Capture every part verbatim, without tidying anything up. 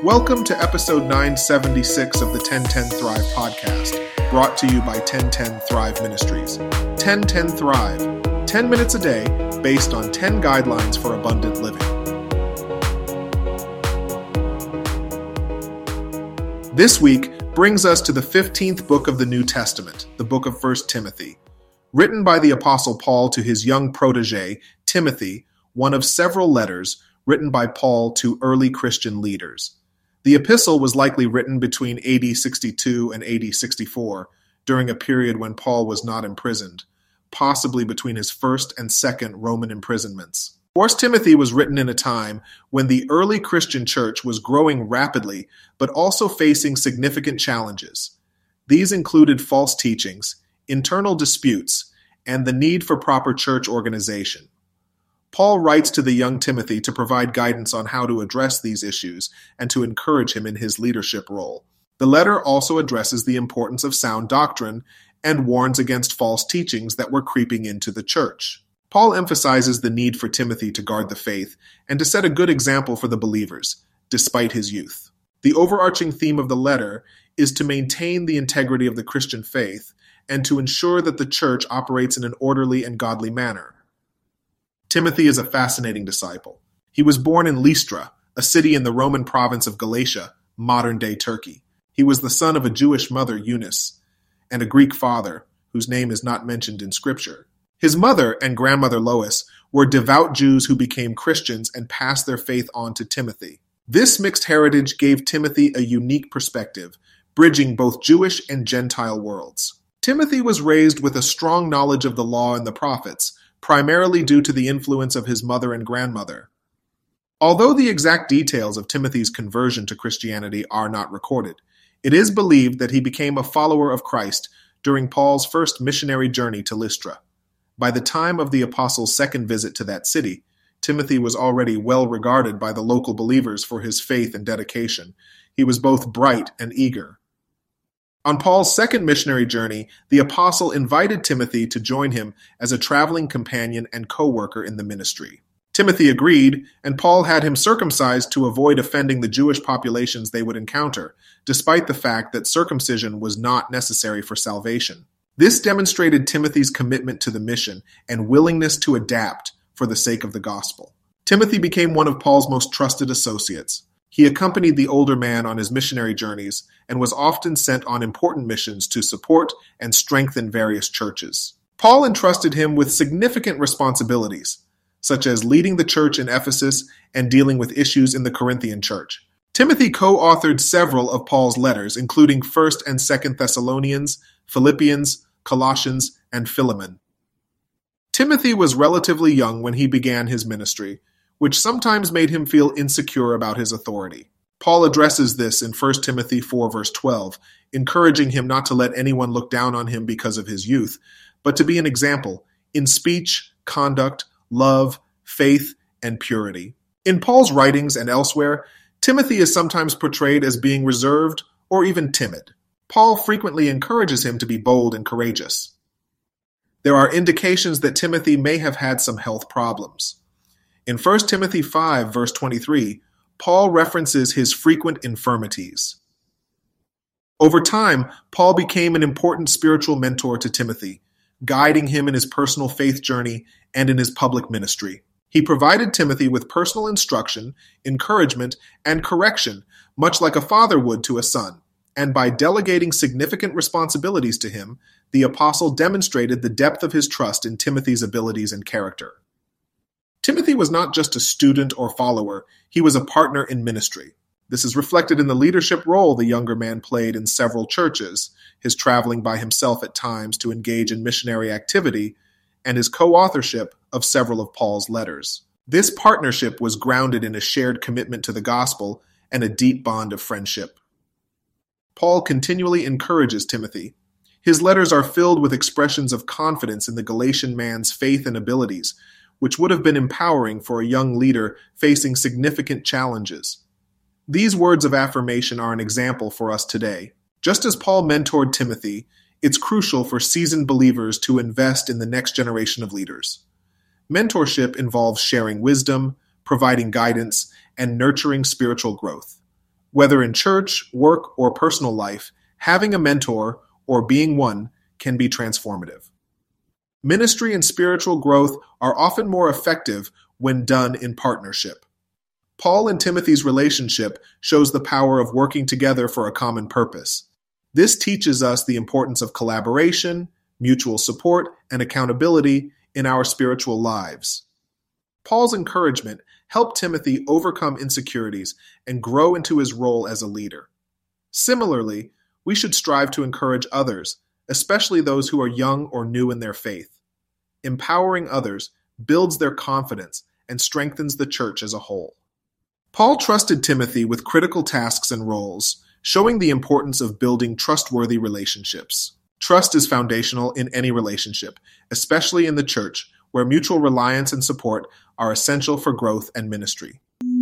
Welcome to episode nine seventy-six of the ten ten Thrive podcast, brought to you by ten ten Thrive Ministries. ten ten Thrive, ten minutes a day based on ten guidelines for abundant living. This week brings us to the fifteenth book of the New Testament, the book of First Timothy. Written by the Apostle Paul to his young protege, Timothy, one of several letters written by Paul to early Christian leaders. The epistle was likely written between A D sixty-two and A D sixty-four, during a period when Paul was not imprisoned, possibly between his first and second Roman imprisonments. First Timothy was written in a time when the early Christian church was growing rapidly, but also facing significant challenges. These included false teachings, internal disputes, and the need for proper church organization. Paul writes to the young Timothy to provide guidance on how to address these issues and to encourage him in his leadership role. The letter also addresses the importance of sound doctrine and warns against false teachings that were creeping into the church. Paul emphasizes the need for Timothy to guard the faith and to set a good example for the believers, despite his youth. The overarching theme of the letter is to maintain the integrity of the Christian faith and to ensure that the church operates in an orderly and godly manner. Timothy is a fascinating disciple. He was born in Lystra, a city in the Roman province of Galatia, modern-day Turkey. He was the son of a Jewish mother, Eunice, and a Greek father, whose name is not mentioned in Scripture. His mother and grandmother Lois were devout Jews who became Christians and passed their faith on to Timothy. This mixed heritage gave Timothy a unique perspective, bridging both Jewish and Gentile worlds. Timothy was raised with a strong knowledge of the law and the prophets, primarily due to the influence of his mother and grandmother. Although the exact details of Timothy's conversion to Christianity are not recorded, it is believed that he became a follower of Christ during Paul's first missionary journey to Lystra. By the time of the apostle's second visit to that city, Timothy was already well regarded by the local believers for his faith and dedication. He was both bright and eager. On Paul's second missionary journey, the apostle invited Timothy to join him as a traveling companion and co-worker in the ministry. Timothy agreed, and Paul had him circumcised to avoid offending the Jewish populations they would encounter, despite the fact that circumcision was not necessary for salvation. This demonstrated Timothy's commitment to the mission and willingness to adapt for the sake of the gospel. Timothy became one of Paul's most trusted associates. He accompanied the older man on his missionary journeys and was often sent on important missions to support and strengthen various churches. Paul entrusted him with significant responsibilities, such as leading the church in Ephesus and dealing with issues in the Corinthian church. Timothy co-authored several of Paul's letters, including First and Second Thessalonians, Philippians, Colossians, and Philemon. Timothy was relatively young when he began his ministry, which sometimes made him feel insecure about his authority. Paul addresses this in First Timothy four, verse twelve, encouraging him not to let anyone look down on him because of his youth, but to be an example in speech, conduct, love, faith, and purity. In Paul's writings and elsewhere, Timothy is sometimes portrayed as being reserved or even timid. Paul frequently encourages him to be bold and courageous. There are indications that Timothy may have had some health problems. In First Timothy five, verse twenty-three, Paul references his frequent infirmities. Over time, Paul became an important spiritual mentor to Timothy, guiding him in his personal faith journey and in his public ministry. He provided Timothy with personal instruction, encouragement, and correction, much like a father would to a son. And by delegating significant responsibilities to him, the apostle demonstrated the depth of his trust in Timothy's abilities and character. Timothy was not just a student or follower, he was a partner in ministry. This is reflected in the leadership role the younger man played in several churches, his traveling by himself at times to engage in missionary activity, and his co-authorship of several of Paul's letters. This partnership was grounded in a shared commitment to the gospel and a deep bond of friendship. Paul continually encourages Timothy. His letters are filled with expressions of confidence in the Galatian man's faith and abilities, which would have been empowering for a young leader facing significant challenges. These words of affirmation are an example for us today. Just as Paul mentored Timothy, it's crucial for seasoned believers to invest in the next generation of leaders. Mentorship involves sharing wisdom, providing guidance, and nurturing spiritual growth. Whether in church, work, or personal life, having a mentor or being one can be transformative. Ministry and spiritual growth are often more effective when done in partnership. Paul and Timothy's relationship shows the power of working together for a common purpose. This teaches us the importance of collaboration, mutual support, and accountability in our spiritual lives. Paul's encouragement helped Timothy overcome insecurities and grow into his role as a leader. Similarly, we should strive to encourage others, especially those who are young or new in their faith. Empowering others builds their confidence and strengthens the church as a whole. Paul trusted Timothy with critical tasks and roles, showing the importance of building trustworthy relationships. Trust is foundational in any relationship, especially in the church, where mutual reliance and support are essential for growth and ministry.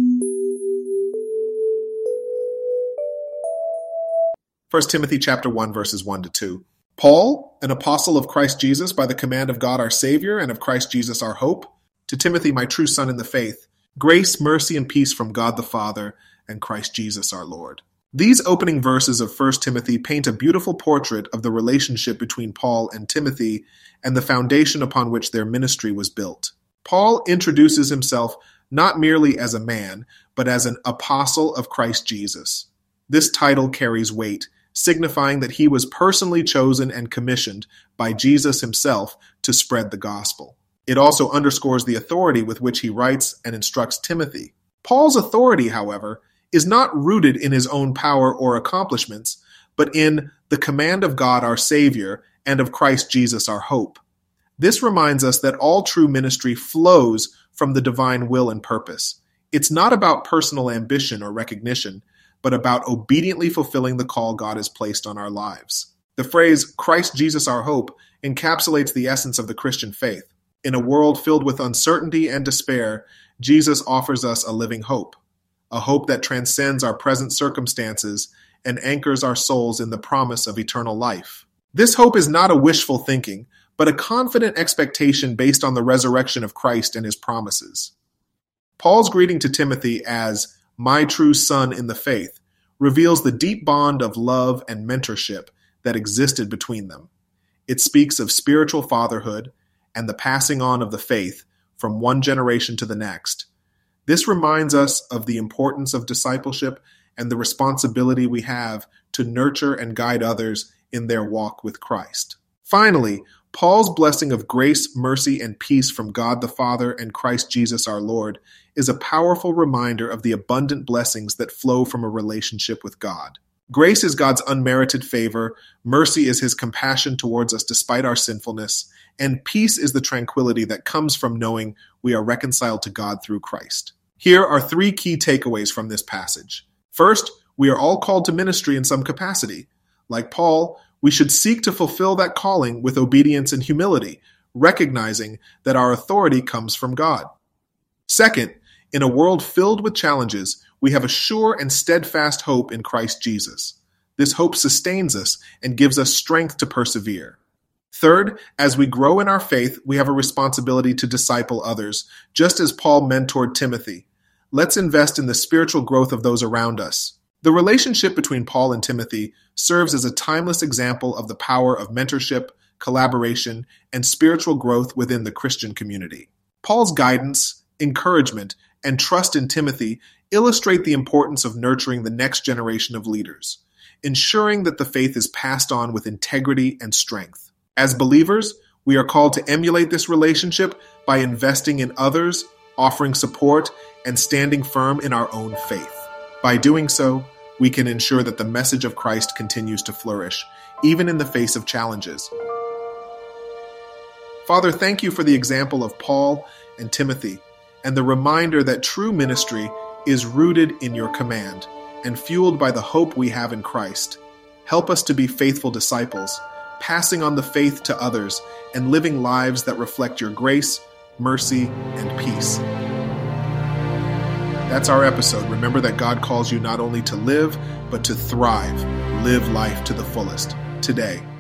First Timothy chapter one, verses one to two. Paul, an apostle of Christ Jesus by the command of God our Savior and of Christ Jesus our hope, to Timothy, my true son in the faith, grace, mercy, and peace from God the Father and Christ Jesus our Lord. These opening verses of First Timothy paint a beautiful portrait of the relationship between Paul and Timothy and the foundation upon which their ministry was built. Paul introduces himself not merely as a man, but as an apostle of Christ Jesus. This title carries weight, signifying that he was personally chosen and commissioned by Jesus himself to spread the gospel. It also underscores the authority with which he writes and instructs Timothy. Paul's authority, however, is not rooted in his own power or accomplishments, but in the command of God our Savior and of Christ Jesus our hope. This reminds us that all true ministry flows from the divine will and purpose. It's not about personal ambition or recognition, but about obediently fulfilling the call God has placed on our lives. The phrase, Christ Jesus our hope, encapsulates the essence of the Christian faith. In a world filled with uncertainty and despair, Jesus offers us a living hope, a hope that transcends our present circumstances and anchors our souls in the promise of eternal life. This hope is not a wishful thinking, but a confident expectation based on the resurrection of Christ and his promises. Paul's greeting to Timothy as my true son in the faith reveals the deep bond of love and mentorship that existed between them. It speaks of spiritual fatherhood and the passing on of the faith from one generation to the next. This reminds us of the importance of discipleship and the responsibility we have to nurture and guide others in their walk with Christ. Finally, Paul's blessing of grace, mercy, and peace from God the Father and Christ Jesus our Lord is a powerful reminder of the abundant blessings that flow from a relationship with God. Grace is God's unmerited favor, mercy is his compassion towards us despite our sinfulness, and peace is the tranquility that comes from knowing we are reconciled to God through Christ. Here are three key takeaways from this passage. First, we are all called to ministry in some capacity. Like Paul, we should seek to fulfill that calling with obedience and humility, recognizing that our authority comes from God. Second, in a world filled with challenges, we have a sure and steadfast hope in Christ Jesus. This hope sustains us and gives us strength to persevere. Third, as we grow in our faith, we have a responsibility to disciple others, just as Paul mentored Timothy. Let's invest in the spiritual growth of those around us. The relationship between Paul and Timothy serves as a timeless example of the power of mentorship, collaboration, and spiritual growth within the Christian community. Paul's guidance, encouragement, and trust in Timothy illustrate the importance of nurturing the next generation of leaders, ensuring that the faith is passed on with integrity and strength. As believers, we are called to emulate this relationship by investing in others, offering support, and standing firm in our own faith. By doing so, we can ensure that the message of Christ continues to flourish, even in the face of challenges. Father, thank you for the example of Paul and Timothy, and the reminder that true ministry is rooted in your command and fueled by the hope we have in Christ. Help us to be faithful disciples, passing on the faith to others and living lives that reflect your grace, mercy, and peace. That's our episode. Remember that God calls you not only to live, but to thrive. Live life to the fullest today.